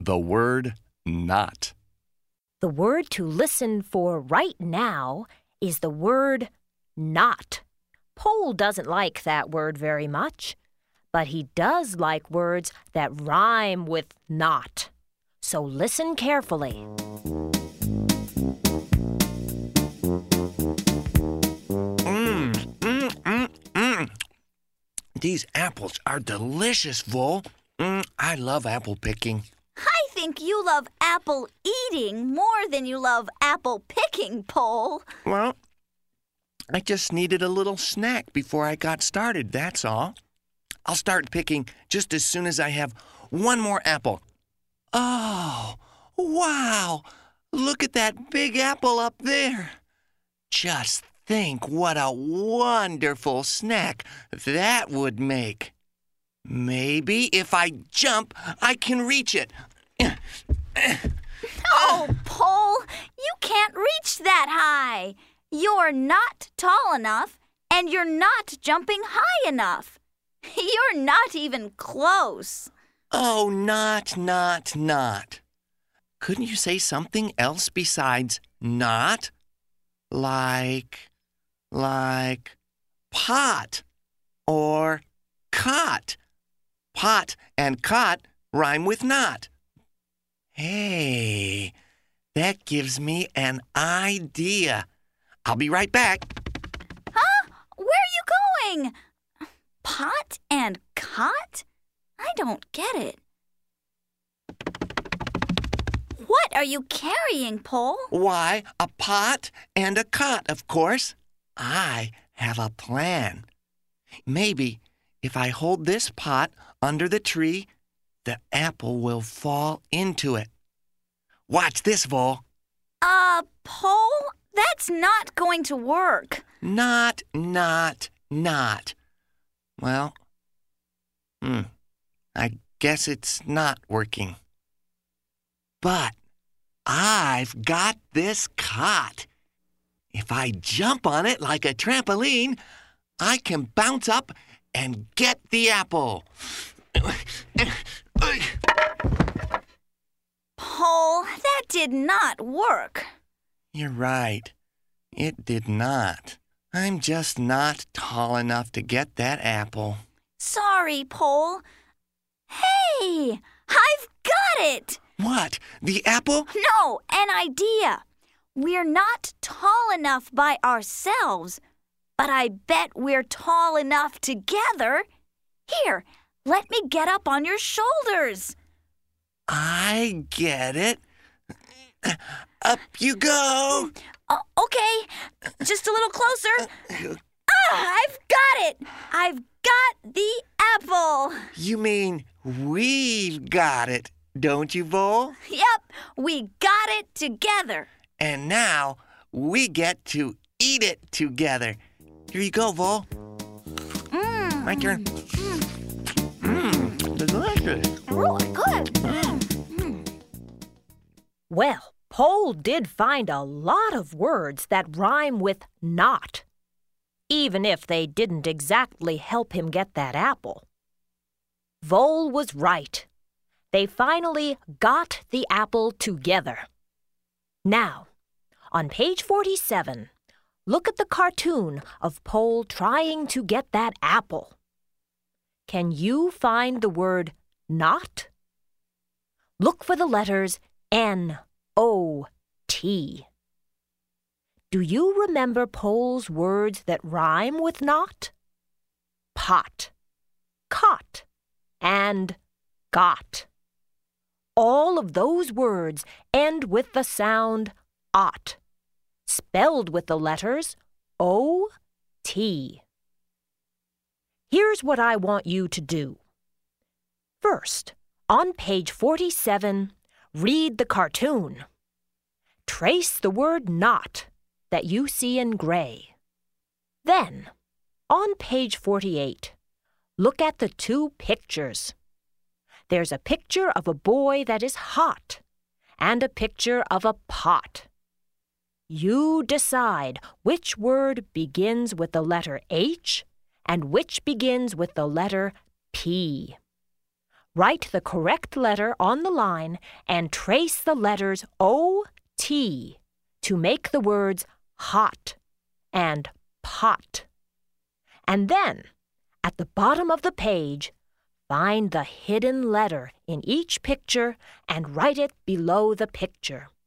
The word not. The word to listen for right now is the word not. Paul doesn't like that word very much, but he does like words that rhyme with not. So listen carefully. These apples are delicious, Vol. I love apple picking. I think you love apple eating more than you love apple picking, Paul. Well, I just needed a little snack before I got started, that's all. I'll start picking just as soon as I have one more apple. Oh, wow! Look at that big apple up there. Just think what a wonderful snack that would make. Maybe if I jump, I can reach it. Oh, Paul, you can't reach that high. You're not tall enough, and you're not jumping high enough. You're not even close. Oh, not. Couldn't you say something else besides not? Like pot or cot. Pot and cot rhyme with not. Hey, that gives me an idea. I'll be right back. Huh? Where are you going? Pot and cot? I don't get it. What are you carrying, Paul? Why, a pot and a cot, of course. I have a plan. Maybe if I hold this pot under the tree, the apple will fall into it. Watch this, Vol. Paul, that's not going to work. Not. Well, I guess it's not working. But I've got this cot. If I jump on it like a trampoline, I can bounce up and get the apple. Paul, that did not work. You're right. It did not. I'm just not tall enough to get that apple. Sorry, Paul. Hey, I've got it. What? The apple? No, an idea. We're not tall enough by ourselves, but I bet we're tall enough together. Here, let me get up on your shoulders. I get it. Up you go. Okay, just a little closer. I've got it. I've got the apple. You mean we've got it, don't you, Vol? Yep, we got it together. And now we get to eat it together. Here you go, Vol. My turn. Delicious. Really good. Well, Paul did find a lot of words that rhyme with not, even if they didn't exactly help him get that apple. Vol was right. They finally got the apple together. Now, on page 47, look at the cartoon of Paul trying to get that apple. Can you find the word not? Look for the letters N-O-T. Do you remember Paul's words that rhyme with not? Pot, cot, and got. All of those words end with the sound ot, spelled with the letters O-T. Here's what I want you to do. First, on page 47, read the cartoon. Trace the word not that you see in gray. Then, on page 48, look at the two pictures. There's a picture of a boy that is hot and a picture of a pot. You decide which word begins with the letter H and which begins with the letter P. Write the correct letter on the line and trace the letters O-T to make the words hot and pot. And then, at the bottom of the page, find the hidden letter in each picture and write it below the picture.